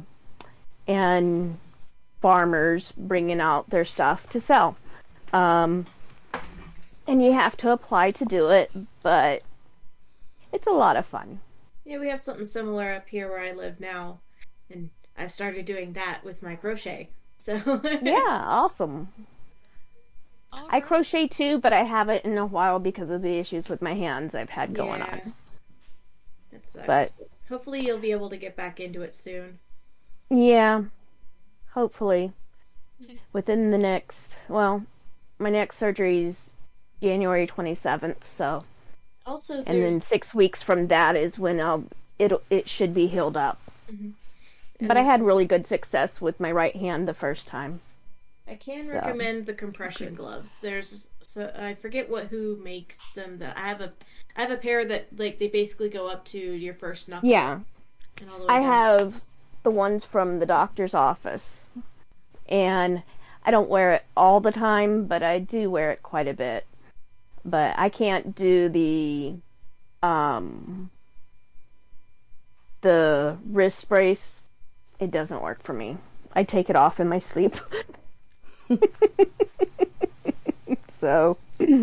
and farmers bringing out their stuff to sell. Um, and you have to apply to do it, but it's a lot of fun. Yeah, we have something similar up here where I live now, and I've started doing that with my crochet. So Yeah, awesome. I Alright. crochet too, but I haven't in a while because of the issues with my hands I've had going Yeah. on. That sucks. But- Hopefully you'll be able to get back into it soon. Yeah, hopefully within the next, well, my next surgery is January twenty-seventh, so, Also, and there's then six weeks from that is when I'll, it it should be healed up. Mhm. But I had really good success with my right hand the first time. I can So. recommend the compression gloves. There's so I forget what who makes them. That I have a I have a pair that like they basically go up to your first knuckle. Yeah, And all the way I down. have the ones from the doctor's office, and I don't wear it all the time, but I do wear it quite a bit. But I can't do the um, the wrist brace, it doesn't work for me. I take it off in my sleep. So,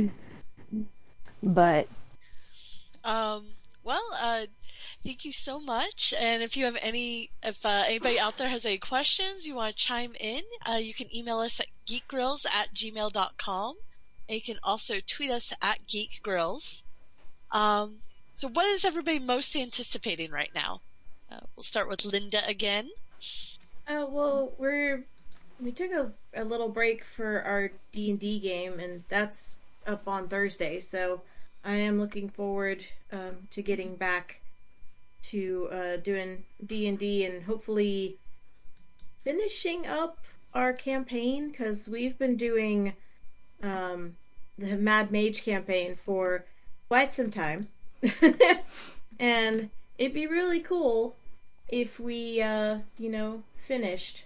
but Um, well, uh, thank you so much. And if you have any, if uh, anybody out there has any questions, you want to chime in, uh, you can email us at geekgrills at gmail dot com. And you can also tweet us at geekgrills. Um, so what is everybody most anticipating right now? Uh, we'll start with Linda again. Uh, well, we're we took a, a little break for our D and D game, and that's up on Thursday. So I am looking forward um, to getting back to uh, doing D and D and hopefully finishing up our campaign, because we've been doing um, the Mad Mage campaign for quite some time. And it'd be really cool if we, uh, you know, finished.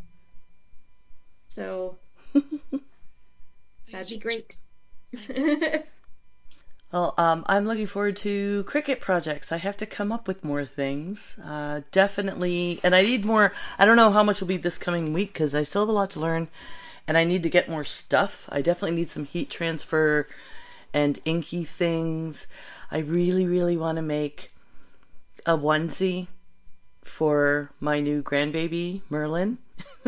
So that'd be great. Well, um, I'm looking forward to cricket projects. I have to come up with more things. Uh, definitely, and I need more. I don't know how much will be this coming week because I still have a lot to learn, and I need to get more stuff. I definitely need some heat transfer and inky things. I really, really want to make a onesie for my new grandbaby, Merlin.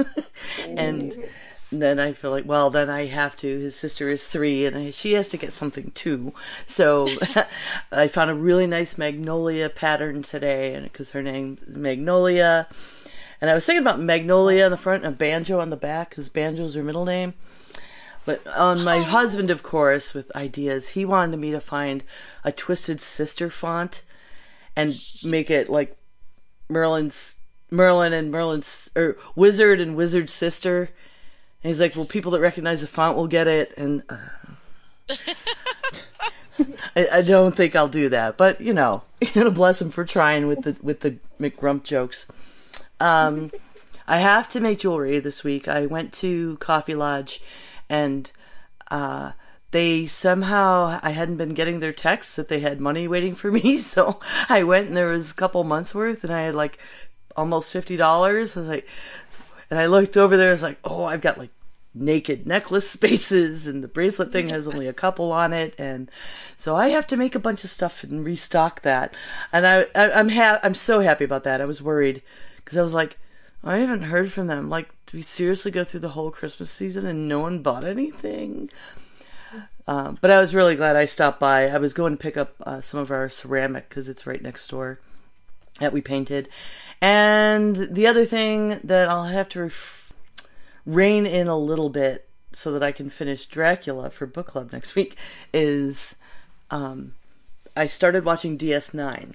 And then I feel like, well, then I have to. His sister is three, and I, she has to get something too. So I found a really nice magnolia pattern today, and because her name is Magnolia. And I was thinking about Magnolia on the front and a Banjo on the back, because Banjo's her middle name. But on my husband, of course, with ideas, he wanted me to find a Twisted Sister font and make it like Merlin's Merlin and Merlin's or Wizard and Wizard's sister. And he's like, well, people that recognize the font will get it. And uh, I, I don't think I'll do that. But, you know, bless him for trying with the with the McGrump jokes. Um, I have to make jewelry this week. I went to Coffee Lodge, and uh, they somehow, I hadn't been getting their texts that they had money waiting for me. So I went, and there was a couple months worth, and I had like almost fifty dollars. I was like, and I looked over there, I was like, oh, I've got like naked necklace spaces, and the bracelet thing has only a couple on it, and so I have to make a bunch of stuff and restock that. And I, I I'm ha- I'm so happy about that. I was worried because I was like, I haven't heard from them. Like, do we seriously go through the whole Christmas season and no one bought anything? Uh, but I was really glad I stopped by. I was going to pick up uh, some of our ceramic because it's right next door that we painted. And the other thing that I'll have to ref- rein in a little bit so that I can finish Dracula for book club next week is um, I started watching D S nine.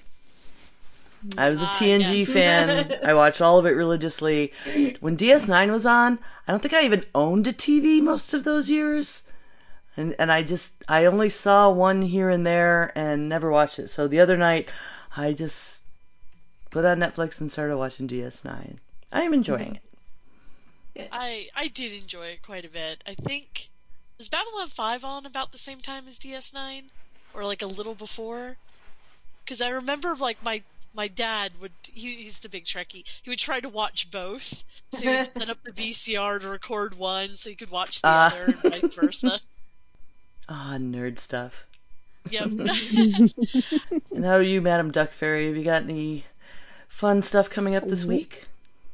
I was a T N G uh, yeah. fan. I watched all of it religiously. When D S nine was on, I don't think I even owned a T V most of those years. And and I just, I only saw one here and there and never watched it. So the other night, I just put on Netflix and started watching D S nine. I am enjoying it. I I did enjoy it quite a bit. I think, was Babylon five on about the same time as D S nine? Or like a little before? Because I remember like my My dad would, he, he's the big Trekkie, he would try to watch both. So he would set up the V C R to record one so he could watch the uh. other and vice versa. Ah, oh, nerd stuff. Yep. And how are you, Madam Duck Fairy? Have you got any fun stuff coming up this week?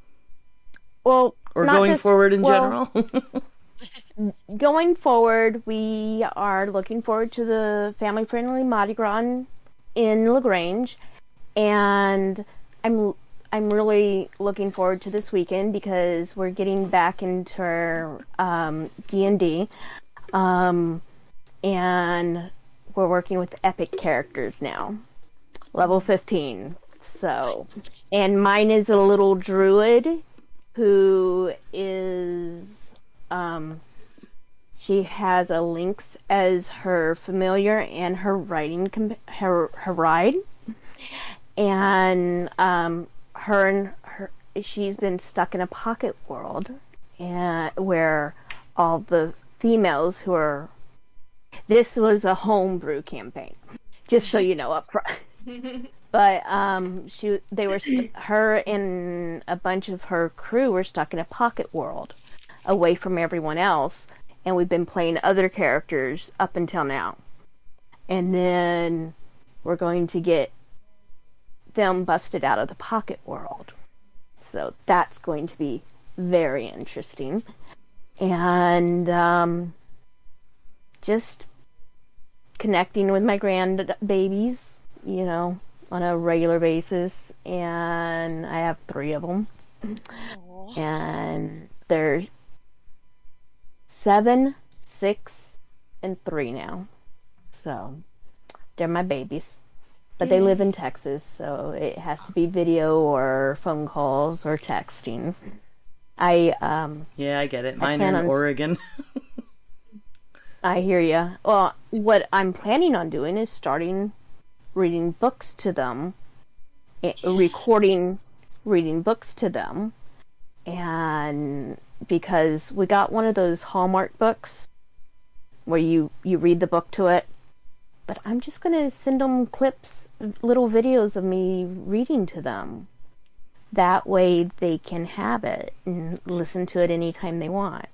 Well, or going this, forward in well, general? Going forward, we are looking forward to the family-friendly Mardi Gras in LaGrange. And I'm I'm really looking forward to this weekend because we're getting back into our um, D and D, um, and we're working with epic characters now, level fifteen. So, and mine is a little druid who is um, she has a lynx as her familiar and her riding com- her her ride. And um, her and her, she's been stuck in a pocket world, and where all the females who are, this was a homebrew campaign, Just so you know up front. But um, she, they were, st- her and a bunch of her crew were stuck in a pocket world, away from everyone else, and we've been playing other characters up until now. And then we're going to get them busted out of the pocket world. So that's going to be very interesting. And um, just connecting with my grandbabies, you know, on a regular basis. And I have three of them. Aww. And they're seven, six, and three now. So they're my babies. But they live in Texas, so it has to be video or phone calls or texting. I um Yeah, I get it. Mine I are in on... Oregon. I hear ya. Well, what I'm planning on doing is starting reading books to them, recording reading books to them, and because we got one of those Hallmark books where you you read the book to it, but I'm just gonna send them clips. Little videos of me reading to them. That way they can have it and listen to it anytime they want.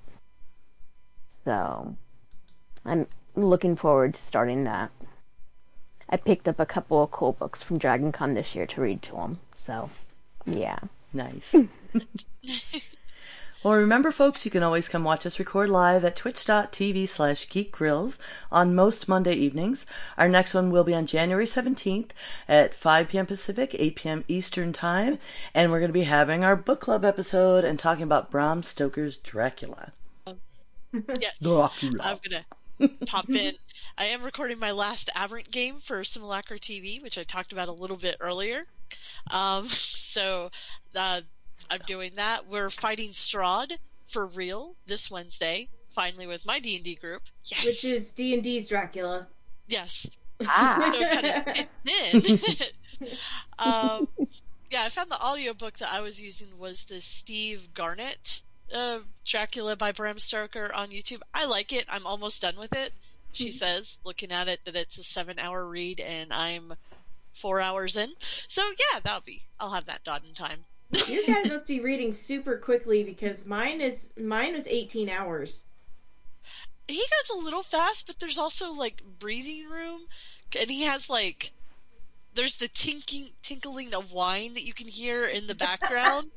So I'm looking forward to starting that. I picked up a couple of cool books from Dragon Con this year to read to them. So, yeah. Nice. Well, remember, folks, you can always come watch us record live at twitch.tv slash geekgrills on most Monday evenings. Our next one will be on January seventeenth at five p.m. Pacific, eight p.m. Eastern Time, and we're going to be having our book club episode and talking about Bram Stoker's Dracula. Yes, Dracula. I'm going to pop in. I am recording my last Aberrant game for Simulacra T V, which I talked about a little bit earlier. Um, so... Uh, I'm doing that. We're fighting Strahd for real this Wednesday, finally with my D and D group. Yes! Which is D and D's Dracula. Yes. Ah. So it kind of fits in. um, yeah, I found the audiobook that I was using was the Steve Garnett uh, Dracula by Bram Stoker on YouTube. I like it. I'm almost done with it. She says, looking at it, that it's a seven-hour read, and I'm four hours in. So yeah, that'll be. I'll have that done in time. You guys must be reading super quickly because mine is mine was eighteen hours. He goes a little fast, but there's also like breathing room, and he has like there's the tinking tinkling of wine that you can hear in the background.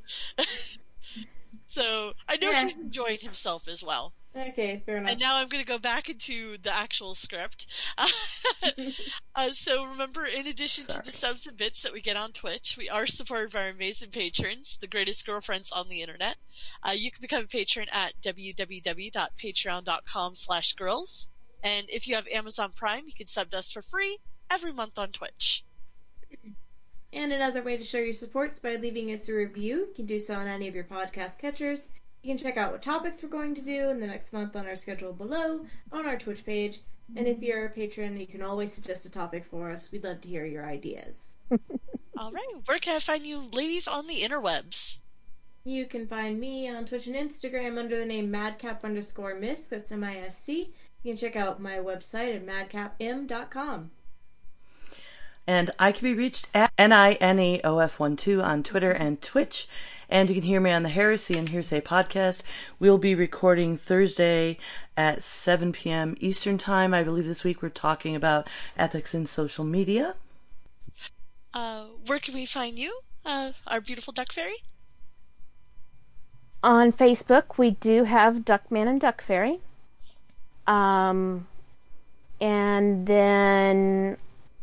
So I know Yeah. he's enjoying himself as well. Okay, fair enough. And now I'm going to go back into the actual script. uh, so remember, in addition Sorry. to the subs and bits that we get on Twitch, we are supported by our amazing patrons, the greatest girlfriends on the internet. Uh, you can become a patron at www.patreon.com slash girls. And if you have Amazon Prime, you can sub to us for free every month on Twitch. And another way to show your support is by leaving us a review. You can do so on any of your podcast catchers. You can check out what topics we're going to do in the next month on our schedule below, on our Twitch page. And if you're a patron, you can always suggest a topic for us. We'd love to hear your ideas. All right, where can I find you ladies on the interwebs? You can find me on Twitch and Instagram under the name madcap underscore miss. That's M I S C. You can check out my website at madcap m dot com. And I can be reached at N I N E O F one two on Twitter and Twitch. And you can hear me on the Heresy and Hearsay podcast. We'll be recording Thursday at seven p.m. Eastern Time. I believe this week we're talking about ethics in social media. Uh, where can we find you, uh, our beautiful Duck Fairy? On Facebook, we do have Duckman and Duck Fairy. Um, and then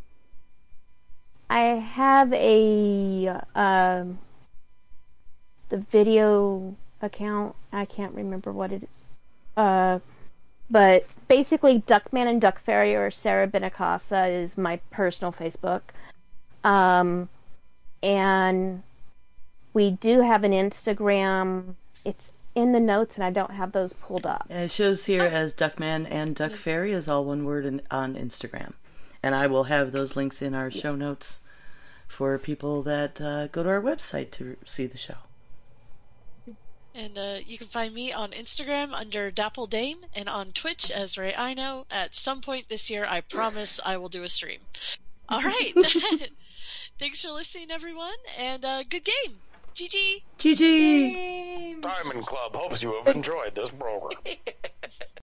I have a um the video account. I can't remember what it is. Uh, but basically, Duckman and Duck Fairy or Sarah Benacasa is my personal Facebook. Um, and we do have an Instagram. It's in the notes, and I don't have those pulled up. And it shows here as Duckman and Duck Fairy is all one word in, on Instagram. And I will have those links in our show notes for people that uh, go to our website to see the show. And uh, you can find me on Instagram under Dapple Dame and on Twitch as Ray Ino. At some point this year, I promise I will do a stream. All right. Thanks for listening, everyone, and uh, good game. G G. G G. Game. Diamond Club hopes you have enjoyed this program.